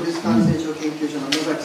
立感染症研究所の野崎先生、お願いします。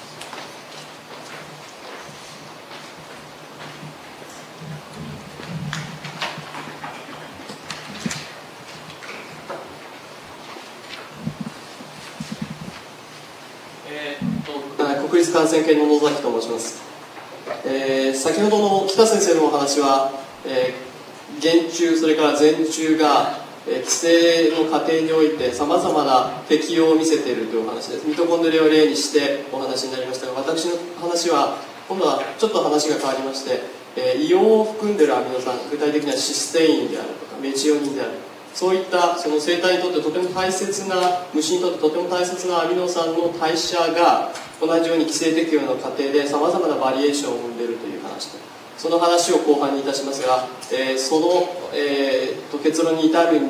国立感染研の野崎と申します。先ほどの北先生のお話は、原虫それから全虫が、規制の過程においてさまざまな適用を見せているというお話です。ミトコンドリアを例にしてお話になりましたが、私の話は今度はちょっと話が変わりまして、イオンを含んでいるアミノ酸、具体的にはシステインであるとかメチオニンである、そういったその生態にとってとても大切な、虫にとってとても大切なアミノ酸の代謝が同じように規制適用の過程でさまざまなバリエーションを生んでいるという話で、その話を後半にいたしますが、その、結論に至る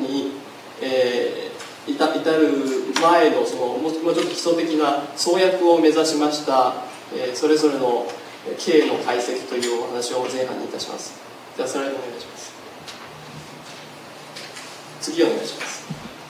前のもうちょっと基礎的な創薬を目指しました、それぞれの経の解析というお話を前半にいたします。ではスライドお願いします。次お願いします。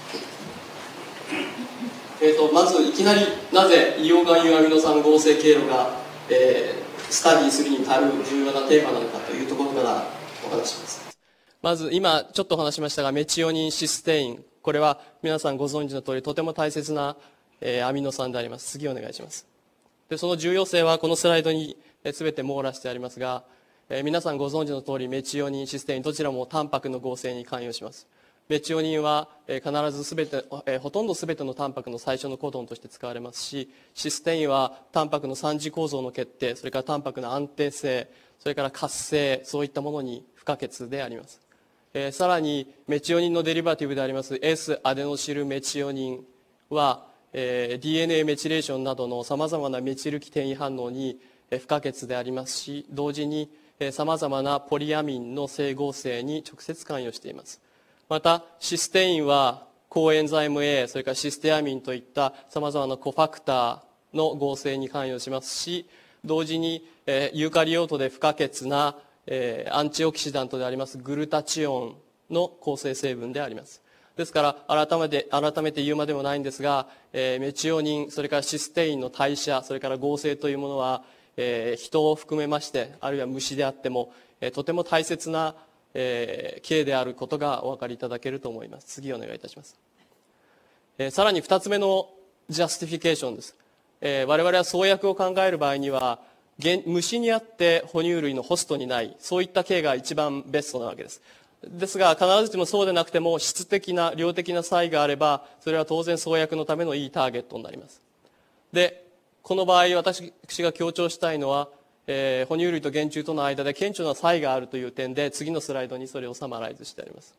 まずいきなりなぜ硫黄含有アミノ酸合成経路が、スタディするに足る重要なテーマなのかというところからお話します。まず今ちょっとお話しましたが、メチオニンシステイン、これは皆さんご存知の通りとても大切な、アミノ酸であります。次お願いします。でその重要性はこのスライドに全て網羅してありますが、皆さんご存知の通りメチオニンシステインどちらもタンパクの合成に関与します。メチオニンは必ずほとんど全てのタンパクの最初のコドンとして使われますし、システインはタンパクの3次構造の決定、それからタンパクの安定性、それから活性、そういったものに不可欠であります。さらにメチオニンのデリバティブであります S アデノシルメチオニンは、DNA メチレーションなどのさまざまなメチル基転移反応に不可欠でありますし、同時にさまざまなポリアミンの整合性に直接関与しています。またシステインはコエンザイム A、それからシステアミンといったさまざまなコファクターの合成に関与しますし、同時にユーカリオートで不可欠なアンチオキシダントでありますグルタチオンの構成成分であります。ですから改めて言うまでもないんですが、メチオニン、それからシステインの代謝、それから合成というものは、人を含めまして、あるいは虫であっても、とても大切な経であることがお分かりいただけると思います。次お願いいたします。さらに2つ目のジャスティフィケーションです。我々は創薬を考える場合には虫にあって哺乳類のホストにない、そういった経が一番ベストなわけです。ですが必ずしもそうでなくても質的な量的な差異があれば、それは当然創薬のためのいいターゲットになります。でこの場合私が強調したいのは、哺乳類と原虫との間で顕著な差異があるという点で、次のスライドにそれをサマライズしてあります。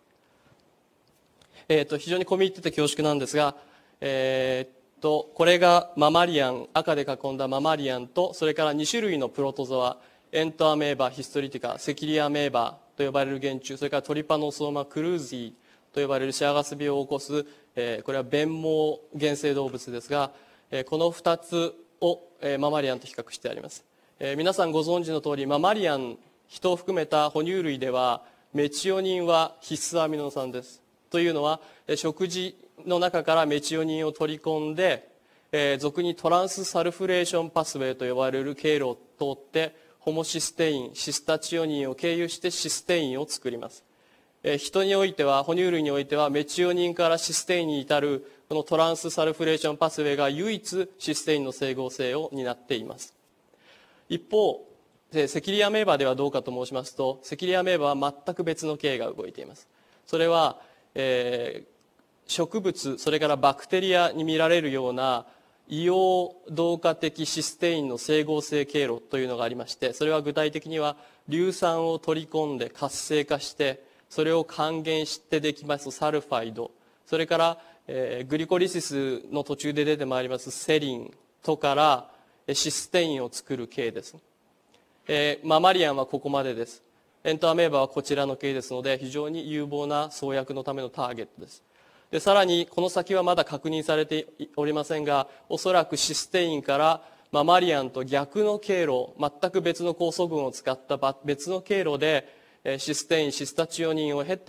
非常に込み入ってて恐縮なんですが、これがママリアン、赤で囲んだママリアンと、それから2種類のプロトゾア、エントアメーバヒストリティカ、セキリアメーバと呼ばれる原虫、それからトリパノソーマクルージーと呼ばれるシアガス病を起こす、これは弁毛原生動物ですが、この2つをママリアンと比較してあります。皆さんご存知の通り、ママリアン、人を含めた哺乳類ではメチオニンは必須アミノ酸です。というのは食事の中からメチオニンを取り込んで、俗にトランスサルフレーションパスウェイと呼ばれる経路を通ってホモシステイン、シスタチオニンを経由してシステインを作ります。人においては、哺乳類においてはメチオニンからシステインに至るこのトランスサルフレーションパスウェイが唯一システインの整合性を担っています。一方セキリアメーバではどうかと申しますと、セキリアメーバは全く別の経が動いています。それは、植物、それからバクテリアに見られるような硫黄同化的システインの整合性経路というのがありまして、それは具体的には硫酸を取り込んで活性化してそれを還元してできますサルファイド、それから、グリコリシスの途中で出てまいりますセリンとからシステインを作る経です。ママリアンはここまでです。エントアメーバはこちらの経ですので、非常に有望な創薬のためのターゲットです。でさらにこの先はまだ確認されておりませんが、おそらくシステインからママリアンと逆の経路、全く別の酵素群を使った別の経路でシステイン、シスタチオニンを経て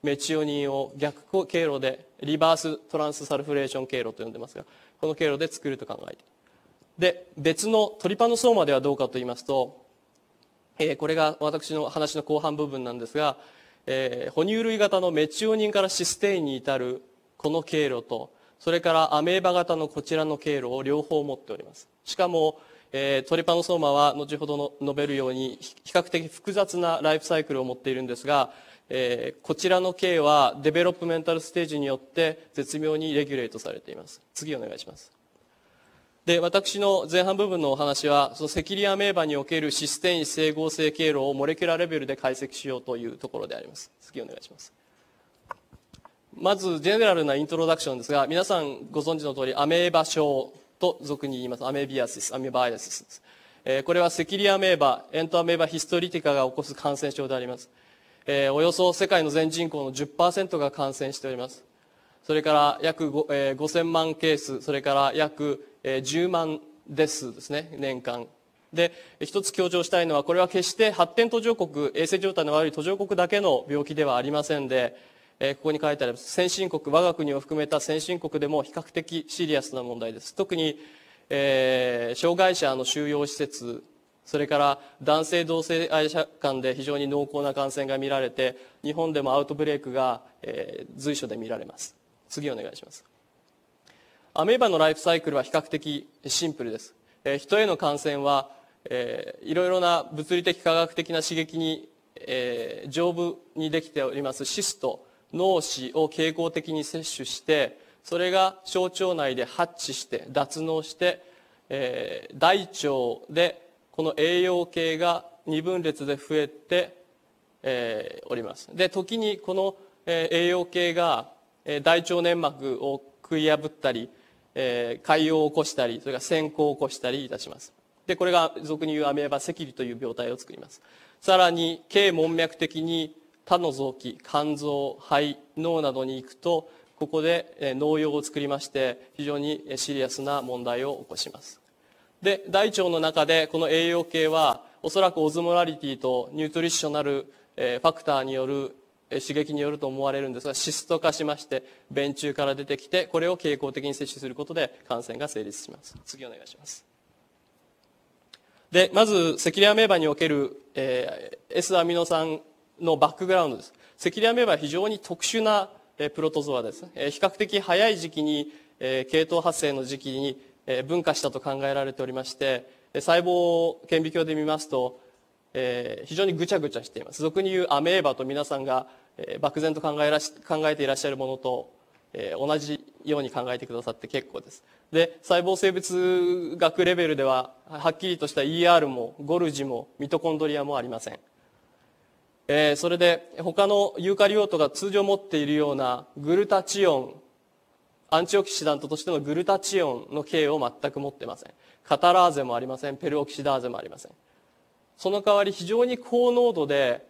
メチオニンを逆経路でリバーストランスサルフレーション経路と呼んでますが、この経路で作ると考えている。で、別のトリパノソーマではどうかと言いますと、これが私の話の後半部分なんですが、哺乳類型のメチオニンからシステインに至るこの経路と、それからアメーバ型のこちらの経路を両方持っております。しかも、トリパノソーマは後ほど述べるように比較的複雑なライフサイクルを持っているんですが、こちらの経はデベロップメンタルステージによって絶妙にレギュレートされています。次お願いします。で、私の前半部分のお話は、そのセキリアメーバにおけるシステイン整合性経路をモレキュラーレベルで解析しようというところであります。次お願いします。まず、ジェネラルなイントロダクションですが、皆さんご存知の通り、アメーバ症と俗に言います。アメビアシス、アメバイアシスです。これはセキリアメーバ、エントアメーバヒストリティカが起こす感染症であります。およそ世界の全人口の 10% が感染しております。それから約5000万ケース、それから約10万デスですね、年間。で、一つ強調したいのは、これは決して発展途上国、衛生状態の悪い途上国だけの病気ではありませんで、ここに書いてあります。先進国、我が国を含めた先進国でも比較的シリアスな問題です。特に、障害者の収容施設、それから男性同性愛者間で非常に濃厚な感染が見られて、日本でもアウトブレイクが、随所で見られます。次お願いします。アメーバのライフサイクルは比較的シンプルです。人への感染は、いろいろな物理的科学的な刺激に、丈夫にできておりますシスト、脳死を経口的に摂取して、それが小腸内でハッチして脱脳して、大腸でこの栄養系が二分裂で増えて、おります。で、時にこの、栄養系が大腸粘膜を食い破ったり、潰瘍を起こしたり、それから閃光を起こしたりいたします。で、これが俗に言うアメーバセキリという病態を作ります。さらに、経門脈的に他の臓器、肝臓、肺、脳などに行くと、ここで脳瘍を作りまして、非常にシリアスな問題を起こします。で、大腸の中でこの栄養系は、おそらくオズモラリティとニュートリッショナルファクターによる刺激によると思われるんですが、シスト化しまして、便中から出てきて、これを経口的に摂取することで感染が成立します。次お願いします。で、まず、セキリアメーバにおける、S アミノ酸のバックグラウンドです。セキリアメーバは非常に特殊な、プロトゾアです。比較的早い時期に、系統発生の時期に、分化したと考えられておりまして、細胞顕微鏡で見ますと、非常にぐちゃぐちゃしています。俗に言うアメーバと皆さんが、漠然と考えていらっしゃるものと、同じように考えてくださって結構です。で、細胞生物学レベルでは、はっきりとした ER もゴルジもミトコンドリアもありません。それで他のユーカリオートが通常持っているようなグルタチオン、アンチオキシダントとしてのグルタチオンの系を全く持っていません。カタラーゼもありません。ペルオキシダーゼもありません。その代わり非常に高濃度で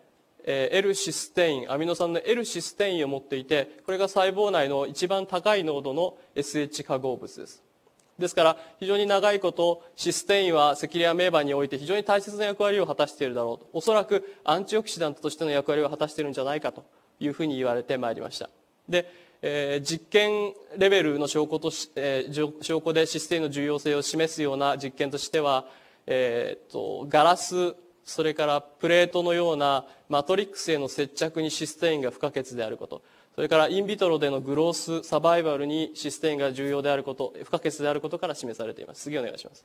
L システイン、アミノ酸の L システインを持っていて、これが細胞内の一番高い濃度の SH 化合物です。ですから非常に長いことシステインはセキリアメーバにおいて非常に大切な役割を果たしているだろうと。おそらくアンチオキシダントとしての役割を果たしているんじゃないかというふうに言われてまいりました。で、実験レベルの証拠でシステインの重要性を示すような実験としては、ガラス、それからプレートのようなマトリックスへの接着にシステインが不可欠であること、それからインビトロでのグロース、サバイバルにシステインが重要であること、不可欠であることから示されています。次お願いします。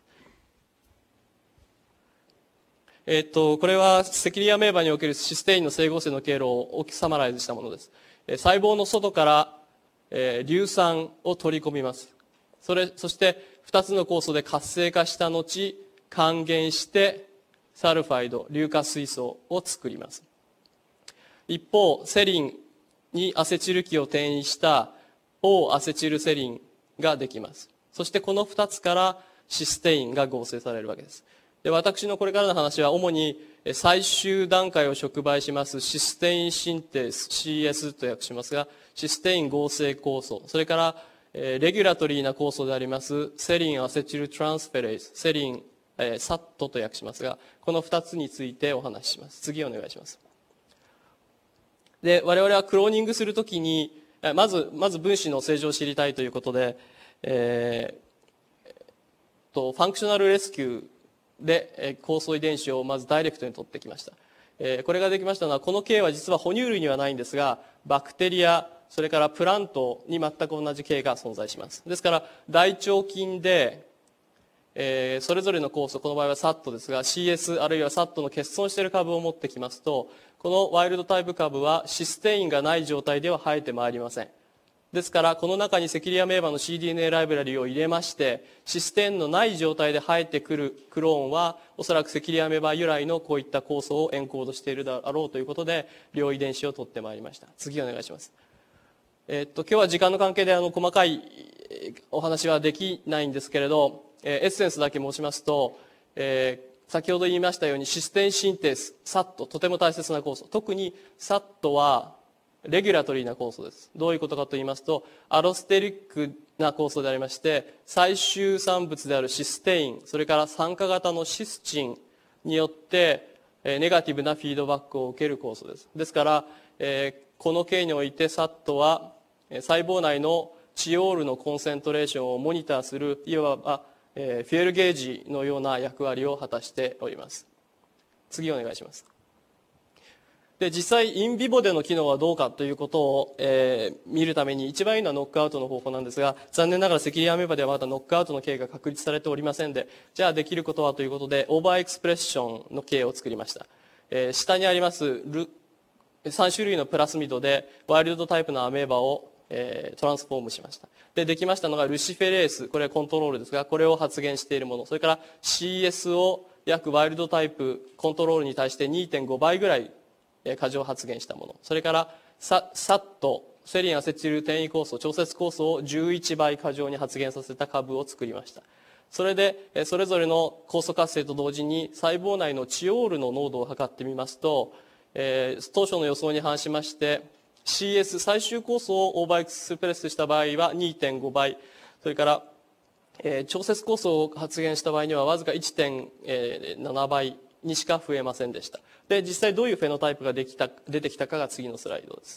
これはセキリアメーバにおけるシステインの整合性の経路をサマライズしたものです。細胞の外から、硫酸を取り込みます。そして2つの酵素で活性化した後、還元してサルファイド、硫化水素を作ります。一方、セリンにアセチル基を転移した O アセチルセリンができます。そしてこの2つからシステインが合成されるわけです。で、私のこれからの話は主に最終段階を触媒しますシステインシンテス CS と訳しますが、システイン合成酵素、それからレギュラトリーな酵素でありますセリンアセチルトランスフェレーズ、セリンサットと訳しますが、この2つについてお話しします。次お願いします。 で、我々はクローニングするときに、まず分子の性状を知りたいということで、ファンクショナルレスキューで酵素遺伝子をまずダイレクトに取ってきました。これができましたのは、この系は実は哺乳類にはないんですが、バクテリア、それからプラントに全く同じ系が存在します。ですから、大腸菌で、それぞれの酵素、この場合は SAT ですが、CS あるいは SAT の欠損している株を持ってきますと、このワイルドタイプ株はシステインがない状態では生えてまいりません。ですから、この中にセキリアメーバの cDNA ライブラリを入れまして、システインのない状態で生えてくるクローンは、おそらくセキリアメーバ由来のこういった酵素をエンコードしているだろうということで、両遺伝子を取ってまいりました。次お願いします。今日は時間の関係で細かいお話はできないんですけれど、エッセンスだけ申しますと、先ほど言いましたようにシステインシンテース、SAT、とても大切な酵素。特に SAT はレギュラトリーな酵素です。どういうことかと言いますと、アロステリックな酵素でありまして、最終産物であるシステイン、それから酸化型のシスチンによって、ネガティブなフィードバックを受ける酵素です。ですから、この系において SAT は、細胞内のチオールのコンセントレーションをモニターする、いわば、フィエルゲージのような役割を果たしております。次お願いします。で、実際インビボでの機能はどうかということを、見るために一番いいのはノックアウトの方法なんですが、残念ながらセキリアメーバではまだノックアウトの系が確立されておりませんで、じゃあできることはということで、オーバーエクスプレッションの系を作りました。下にあります3種類のプラスミドでワイルドタイプのアメーバをトランスフォームしました。できましたのがルシフェレース、これはコントロールですが、これを発現しているもの、それから CS を約ワイルドタイプコントロールに対して 2.5 倍ぐらい過剰発現したもの、それからSAT、セリンアセチル転移酵素、調節酵素を11倍過剰に発現させた株を作りました。それでそれぞれの酵素活性と同時に細胞内のチオールの濃度を測ってみますと、当初の予想に反しまして CS 最終酵素をオーバーエクスプレスした場合は 2.5 倍、それから、調節酵素を発現した場合にはわずか 1.7 倍にしか増えませんでした。で、実際どういうフェノタイプが出てきたかが次のスライドです。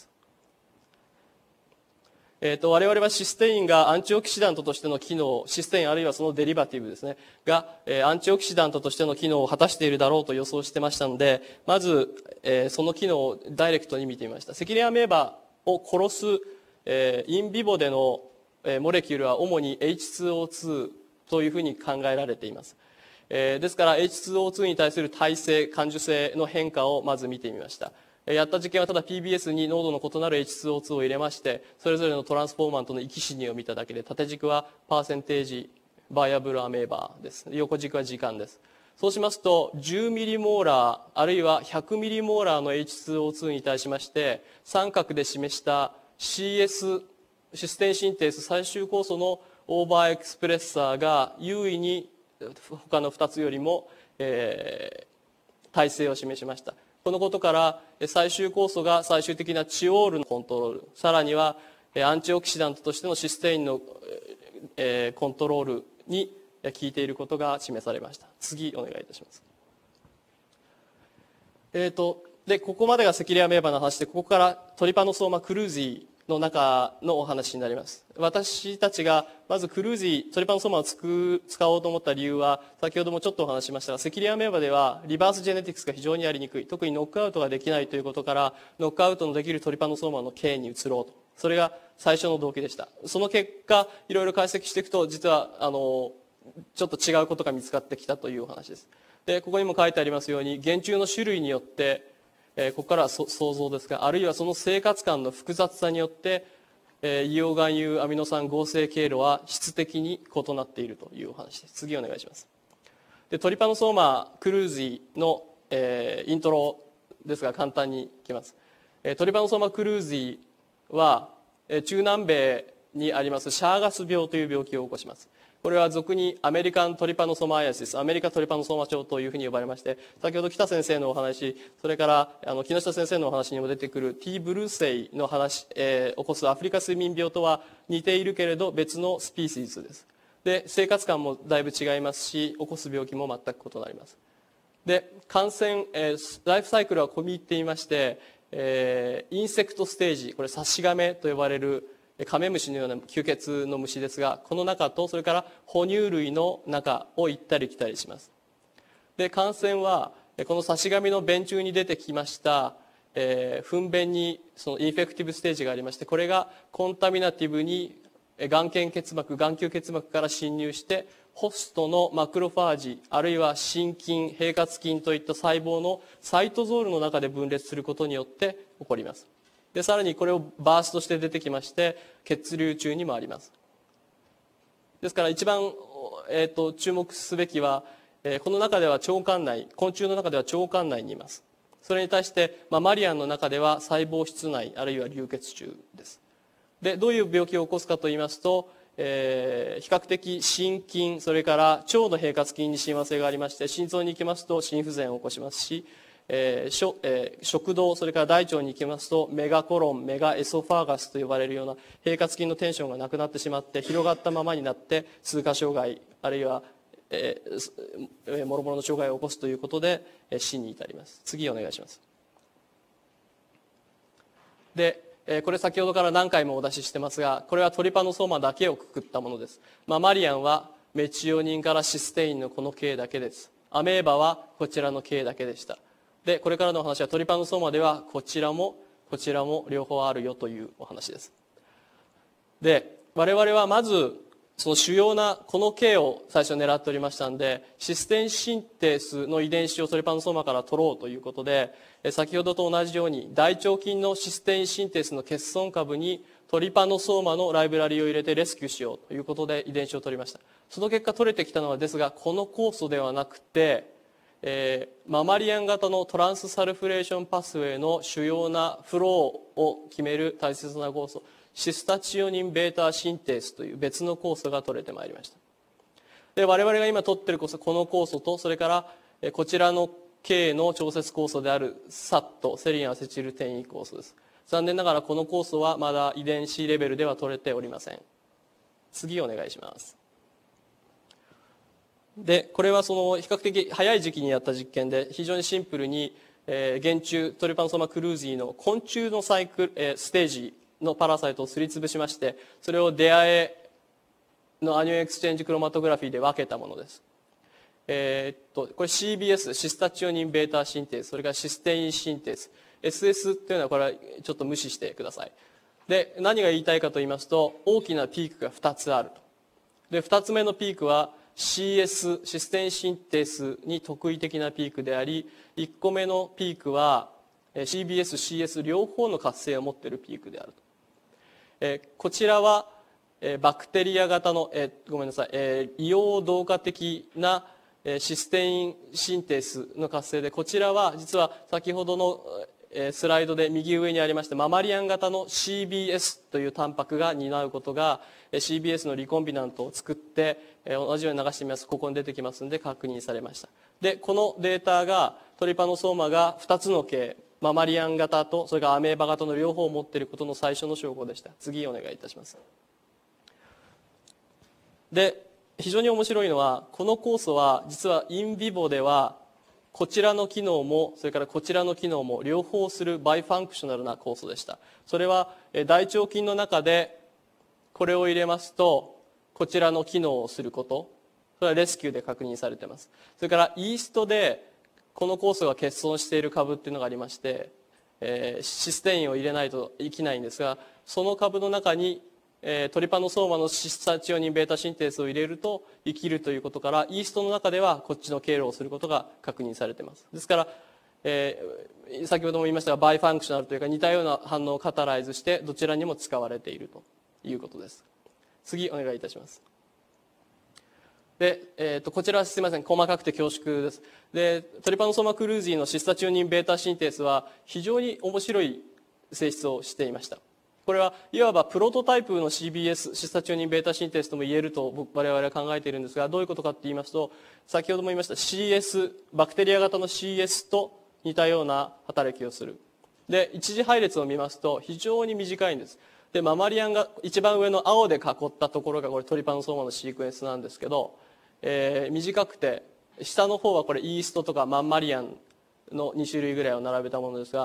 我々はシステインがアンチオキシダントとしての機能、システインあるいはそのデリバティブですね、が、アンチオキシダントとしての機能を果たしているだろうと予想してましたので、まず、その機能をダイレクトに見てみました。セキリアメーバを殺す、インビボでの、モレキュールは主に H2O2 というふうに考えられています。ですから H2O2 に対する耐性、感受性の変化をまず見てみました。やった実験はただ PBS に濃度の異なる H2O2 を入れまして、それぞれのトランスフォーマントの域死にを見ただけで、縦軸はパーセンテージバイアブルアメーバーです。横軸は時間です。そうしますと10ミリモーラーあるいは100ミリモーラーの H2O2 に対しまして、三角で示した CS システインシンテース最終酵素のオーバーエクスプレッサーが優位に他の2つよりも、耐性を示しました。このことから最終酵素が最終的なチオールのコントロール、さらにはアンチオキシダントとしてのシステインのコントロールに効いていることが示されました。次お願いいたします。でここまでがセキリアメーバの話で、ここからトリパノソーマクルーズィの中のお話になります。私たちがまずクルーズィトリパノソーマを使おうと思った理由は、先ほどもちょっとお話ししましたが、セキリアメーバではリバースジェネティクスが非常にやりにくい、特にノックアウトができないということから、ノックアウトのできるトリパノソーマの系に移ろうと、それが最初の動機でした。その結果いろいろ解析していくと、実はちょっと違うことが見つかってきたというお話です。でここにも書いてありますように、原虫の種類によってここからは想像ですが、あるいはその生活感の複雑さによって硫黄含有アミノ酸合成経路は質的に異なっているというお話です。次お願いします。でトリパノソーマクルーズィの、イントロですが簡単にいきます。トリパノソーマクルーズィは中南米にありますシャーガス病という病気を起こします。これは俗にアメリカントリパノソマイアシス、アメリカトリパノソーマ症というふうに呼ばれまして、先ほど北先生のお話、それから木下先生のお話にも出てくる T ブルーセイの話、起こすアフリカ睡眠病とは似ているけれど別のスピーシーズです。で生活感もだいぶ違いますし、起こす病気も全く異なります。で感染、ライフサイクルは込み入っていまして、 インセクトステージ、これサシガメと呼ばれるカメムシのような吸血の虫ですが、この中とそれから哺乳類の中を行ったり来たりします。で、感染はこのサシガメの便中に出てきました糞便にそのインフェクティブステージがありまして、これがコンタミナティブに眼瞼結膜、眼球結膜から侵入してホストのマクロファージ、あるいは心筋、平滑筋といった細胞のサイトゾールの中で分裂することによって起こります。で、さらにこれをバーストして出てきまして血流中にもあります。ですから一番、注目すべきは、この中では腸管内、昆虫の中では腸管内にいます。それに対してママリアンの中では細胞質内あるいは流血中です。で、どういう病気を起こすかと言いますと、比較的心筋、それから腸の平滑筋に親和性がありまして、心臓に行きますと心不全を起こしますし、食道、それから大腸に行きますとメガコロン、メガエソファーガスと呼ばれるような平滑筋のテンションがなくなってしまって広がったままになって通過障害あるいはもろもろの障害を起こすということで死に至ります。次お願いします。で、これ先ほどから何回もお出ししてますが、これはトリパノソーマだけをくくったものです。ママリアンはメチオニンからシステインのこの系だけです。アメーバはこちらの系だけでした。で、これからのお話はトリパノソーマではこちらも両方あるよというお話です。で、我々はまずその主要なこの系を最初狙っておりましたので、システンシンテースの遺伝子をトリパノソーマから取ろうということで、先ほどと同じように大腸菌のシステンシンテースの欠損株にトリパノソーマのライブラリを入れてレスキューしようということで遺伝子を取りました。その結果取れてきたのはですが、この酵素ではなくて、ママリアン型のトランスサルフレーションパスウェイの主要なフローを決める大切な酵素、シスタチオニンベータシンテースという別の酵素が取れてまいりました。で、我々が今取っているこの酵素と、それからこちらの系の調節酵素であるSAT、セリンアセチルテインイ酵素です。残念ながらこの酵素はまだ遺伝子レベルでは取れておりません。次お願いします。で、これはその比較的早い時期にやった実験で、非常にシンプルに原虫トリパノソーマクルージーの昆虫のサイクル、ステージのパラサイトをすりつぶしまして、それを出会えのアニオンエクスチェンジクロマトグラフィーで分けたものです。これ CBS、シスタチオニンベータシンテース、それからシステインシンテース、SS というのはこれはちょっと無視してください。で、何が言いたいかと言いますと、大きなピークが2つあると。で、2つ目のピークは CS、システインシンテースに特異的なピークであり、1個目のピークは CBS、CS 両方の活性を持っているピークであると。こちらはバクテリア型の、ごめんなさい、硫黄同化的なシステインシンテースの活性で、こちらは実は先ほどのスライドで右上にありましたママリアン型の CBS というタンパクが担うことが CBS のリコンビナントを作って同じように流してみます。ここに出てきますので確認されました。で、このデータがトリパノソーマが2つの系、ママリアン型とそれからアメーバ型の両方を持っていることの最初の証拠でした。次お願いいたします。で、非常に面白いのは、この酵素は実はインビボではこちらの機能もそれからこちらの機能も両方するバイファンクショナルな酵素でした。それは大腸菌の中でこれを入れますとこちらの機能をすること、それはレスキューで確認されています。それからイーストでこの酵素が欠損している株っていうのがありまして、システインを入れないと生きないんですが、その株の中にトリパノソーマのシスタチオニンベータシンテースを入れると生きるということから、イーストの中ではこっちの経路をすることが確認されています。ですから、先ほども言いましたがバイファンクショナルというか似たような反応をカタライズしてどちらにも使われているということです。次お願いいたします。で、こちらはすみません、細かくて恐縮です。で、トリパノソーマクルージーのシスタチオニンベータシンテースは非常に面白い性質をしていました。これはいわばプロトタイプの CBS、シスタチオニンベータシンテースとも言えると我々は考えているんですが、どういうことかと言いますと、先ほども言いました CS、バクテリア型の CS と似たような働きをする。で、一次配列を見ますと非常に短いんです。で、ママリアンが一番上の青で囲ったところがこれトリパノソーマのシークエンスなんですけど、短くて、下の方はこれイーストとかマンマリアンの2種類ぐらいを並べたものですが、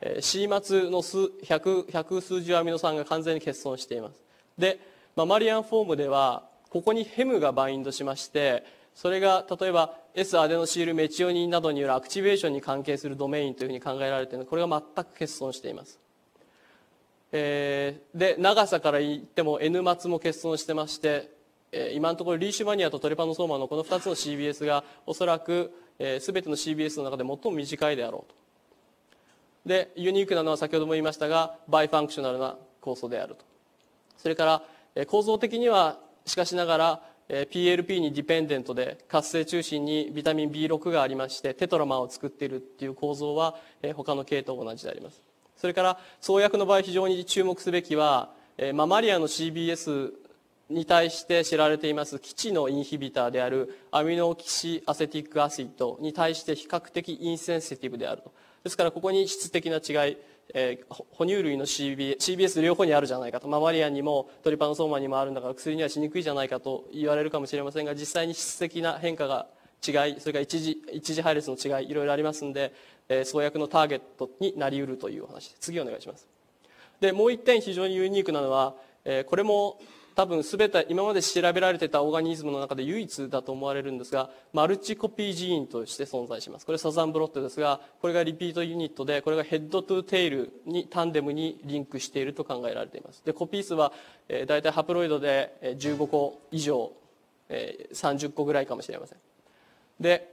C 末の百数十アミノ酸が完全に欠損しています。で、ママリアンフォームではここにヘムがバインドしまして、それが例えば S アデノシールメチオニンなどによるアクティベーションに関係するドメインというふうに考えられているので、これが全く欠損しています。で、長さから言っても N 末も欠損してまして、今のところリーシュマニアとトレパノソーマのこの2つの CBS がおそらく全ての CBS の中で最も短いであろうと。で、ユニークなのは先ほども言いましたが、バイファンクショナルな構造であると。それから構造的にはしかしながら PLP にディペンデントで活性中心にビタミン B6 がありましてテトラマーを作っているっていう構造は他の系と同じであります。それから創薬の場合非常に注目すべきはママリアの CBS に対して知られています基地のインヒビターであるアミノキシアセティックアシッドに対して比較的インセンシティブであると。ですからここに質的な違い、哺乳類の CBS 両方にあるじゃないかと、ママリアンにもトリパノソーマにもあるんだから薬にはしにくいじゃないかと言われるかもしれませんが、実際に質的な変化が違い、それから一次配列の違いいろいろありますので、創薬のターゲットになりうるというお話です。次お願いします。でもう一点非常にユニークなのは、これも多分全て今まで調べられていたオーガニズムの中で唯一だと思われるんですが、マルチコピージーンとして存在します。これサザンブロットですが、これがリピートユニットで、これがヘッドトゥテイルにタンデムにリンクしていると考えられています。でコピー数は大体ハプロイドで15個以上、30個ぐらいかもしれません。で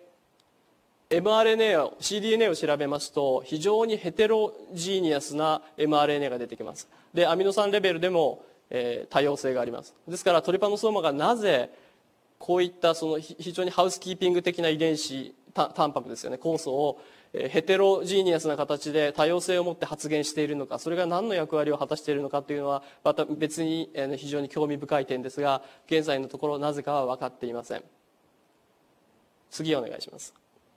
mRNA を cDNA を調べますと非常にヘテロジーニアスな mRNA が出てきます。でアミノ酸レベルでも多様性があります。ですからトリパノソーマがなぜこういったその非常にハウスキーピング的な遺伝子タンパクですよね、酵素をヘテロジーニアスな形で多様性を持って発現しているのか、それが何の役割を果たしているのかというのはまた別に非常に興味深い点ですが、現在のところなぜかは分かっていません。次お願いします。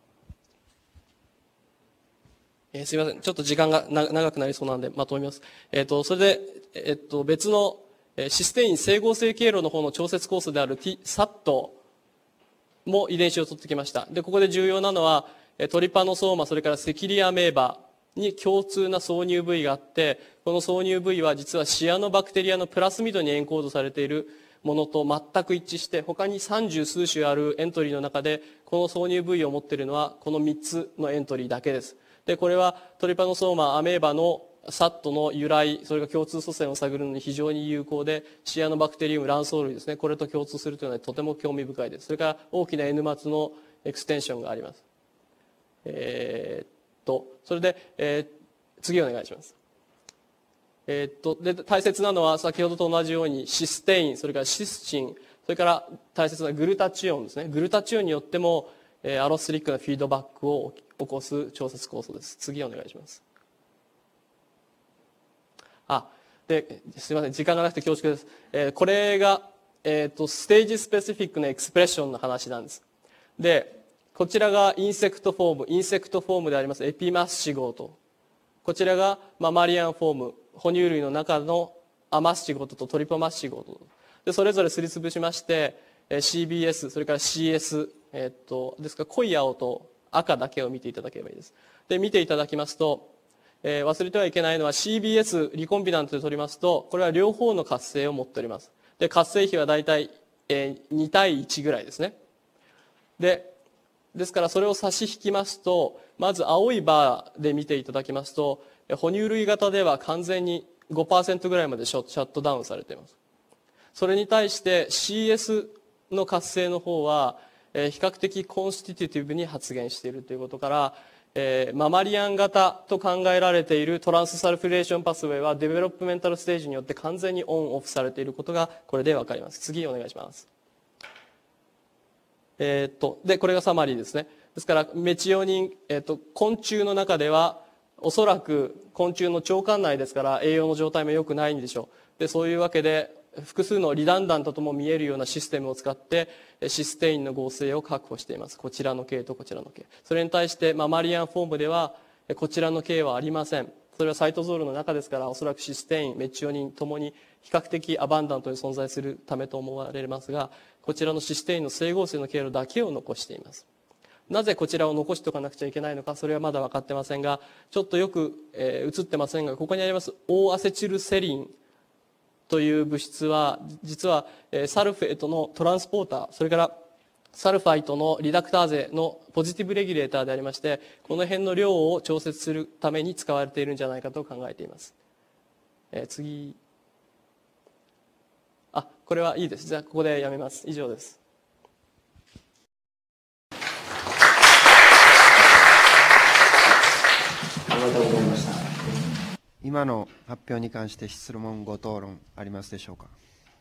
すみません、ちょっと時間が長くなりそうなのでまとめます。それで、別のシステイン整合性経路の方の調節酵素である SAT も遺伝子を取ってきました。でここで重要なのはトリパノソーマ、それからセキリアメーバに共通な挿入部位があって、この挿入部位は実はシアノバクテリアのプラスミドにエンコードされているものと全く一致して、他に30数種あるエントリーの中でこの挿入部位を持っているのはこの3つのエントリーだけです。でこれはトリパノソーマアメーバのSAT の由来、それが共通祖先を探るのに非常に有効で、シアノバクテリウム卵巣類ですね、これと共通するというのはとても興味深いです。それから大きな N 末のエクステンションがあります。それで、次お願いします。で大切なのは先ほどと同じようにシステイン、それからシスチン、それから大切なグルタチオンですね。グルタチオンによってもアロステリックなフィードバックを起こす調節酵素です。次お願いします。すみません、時間がなくて恐縮です。これが、ステージスペシフィックなエクスプレッションの話なんです。でこちらがインセクトフォームでありますエピマッシ号と、こちらがママリアンフォーム、哺乳類の中のアマッシ号とトリポマッシ号と、でそれぞれすりつぶしまして CBS、 それから CS、ですから濃い青と赤だけを見ていただければいいです。で見ていただきますと、忘れてはいけないのは CBS リコンビナントで取りますと、これは両方の活性を持っております。で活性比はだいたい2対1ぐらいですね。ですからそれを差し引きますと、まず青いバーで見ていただきますと、哺乳類型では完全に 5% ぐらいまでシャットダウンされています。それに対して CS の活性の方は比較的コンスティティティブに発現しているということから、ママリアン型と考えられているトランスサルフィレーションパスウェイはデベロップメンタルステージによって完全にオンオフされていることがこれで分かります。次お願いします。でこれがサマリーですね。ですからメチオニン、昆虫の中ではおそらく昆虫の腸管内ですから栄養の状態も良くないんでしょう。でそういうわけで複数のリダンダントとも見えるようなシステムを使ってシステインの合成を確保しています。こちらの系とこちらの系。それに対してママリアンフォームではこちらの系はありません。それはサイトゾールの中ですから、おそらくシステイン、メチオニンともに比較的アバンダントに存在するためと思われますが、こちらのシステインの整合性の経路だけを残しています。 なぜこちらを残しておかなくちゃいけないのか、それはまだ分かってませんが、ちょっとよく、映ってませんが、ここにありますオーアセチルセリンという物質は、実はサルフェートのトランスポーター、それからサルファイトのリダクターゼのポジティブレギュレーターでありまして、この辺の量を調節するために使われているんじゃないかと考えています。次。これはいいです。じゃあ、ここでやめます。以上です。 ありがとうございました。 今の発表に関して質問ご討論ありますでしょうか。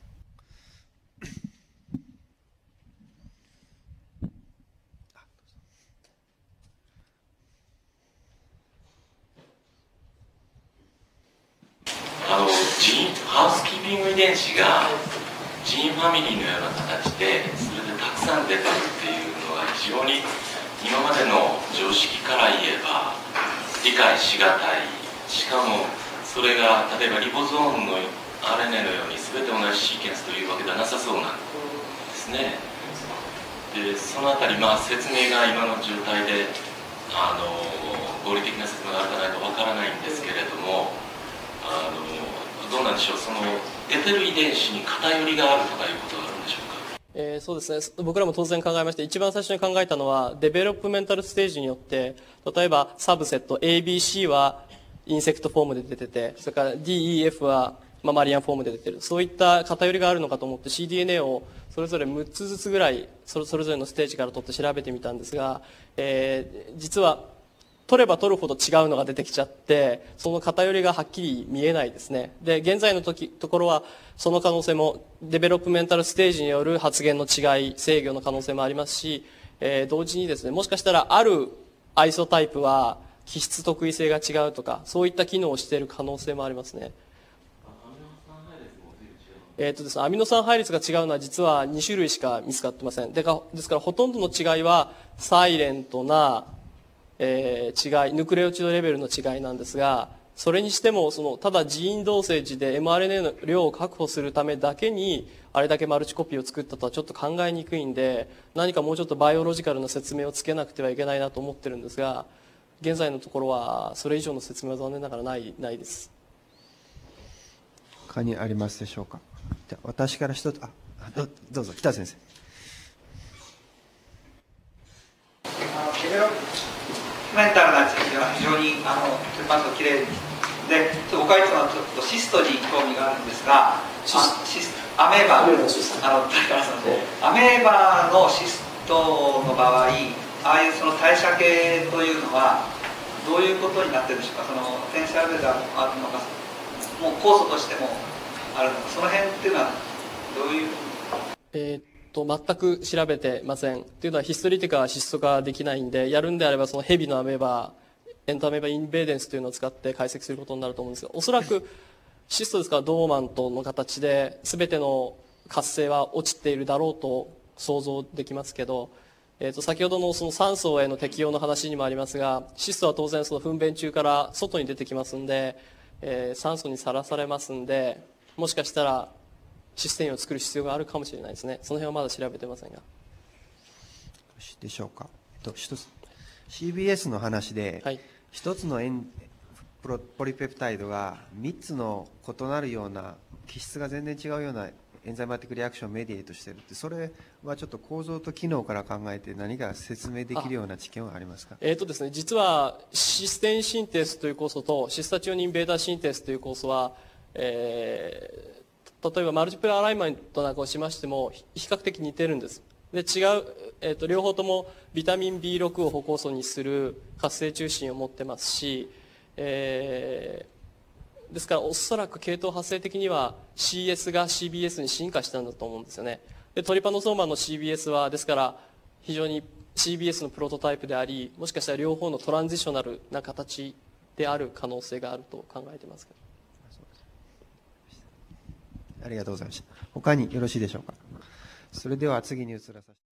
ハウスキーピング遺伝子がジーンファミリーのような形でそれでたくさん出てるっていうのが非常に今までの常識から言えば理解しがたい。しかもそれが例えばリボゾーンの RNA のように全て同じシーケンスというわけではなさそうなんですね。でそのあたり、説明が今の状態で合理的な説明があるかないかわからないんですけれども、どうなんでしょう、その出てる遺伝子に偏りがあるとかいうことがあるんでしょうか。 そうですね、僕らも当然考えまして、一番最初に考えたのはデベロップメンタルステージによって、例えばサブセット ABC はインセクトフォームで出てて、それから DEF はママリアンフォームで出てる、そういった偏りがあるのかと思って cDNA をそれぞれ6つずつぐらいそれぞれのステージから取って調べてみたんですが、実は取れば取るほど違うのが出てきちゃって、その偏りがはっきり見えないですね。で、現在のところは、その可能性も、デベロップメンタルステージによる発現の違い、制御の可能性もありますし、同時にですね、もしかしたらあるアイソタイプは、基質特異性が違うとか、そういった機能をしている可能性もありますね。ですね、アミノ酸配列が違うのは実は2種類しか見つかってません。ですからほとんどの違いは、サイレントな、違い、ヌクレオチドレベルの違いなんですが、それにしてもただジーン同性児で mRNA の量を確保するためだけにあれだけマルチコピーを作ったとはちょっと考えにくいんで、何かもうちょっとバイオロジカルな説明をつけなくてはいけないなと思ってるんですが、現在のところはそれ以上の説明は残念ながらないです。 他にありますでしょうか。じゃあ私から一つ、どうぞ北先生。 メンタルな知識は非常にまずきれいで、僕はいつもちょっとシストに興味があるんですが、アメーバのシストの場合、ああいうその代謝系というのはどういうことになってるんでしょうか。その転写レベルがあるのか、もう酵素としてもあるのか、その辺っていうのはどういう全く調べてません。というのはヒストリティカはシスト化できないんで、やるんであればそのヘビのアメーバ、エントアメーバインベーデンスというのを使って解析することになると思うんですが、おそらくシストですからドーマントの形で全ての活性は落ちているだろうと想像できますけど、先ほどのその酸素への適応の話にもありますが、シストは当然その糞便中から外に出てきますんで、酸素にさらされますんで、もしかしたらシステムを作る必要があるかもしれないですね。その辺はまだ調べてませんが。よろしいでしょうか。一つ CBS の話で、はい、一つのポリペプタイドが3つの異なるような基質が全然違うようなエンザイマティックリアクションをメディエイトしているって、それはちょっと構造と機能から考えて何か説明できるような知見はありますか。 ですね、実はシステンシンテースという酵素とシスタチオニンベータシンテースという酵素は、例えばマルチプルアライメントなんかをしましても比較的似てるんです。で違う、両方ともビタミン B6 を補酵素にする活性中心を持ってますし、ですからおそらく系統発生的には CS が CBS に進化したんだと思うんですよね。でトリパノソーマの CBS はですから非常に CBS のプロトタイプであり、もしかしたら両方のトランジショナルな形である可能性があると考えてますけど。 ありがとうございました。他によろしいでしょうか。それでは次に移らさせて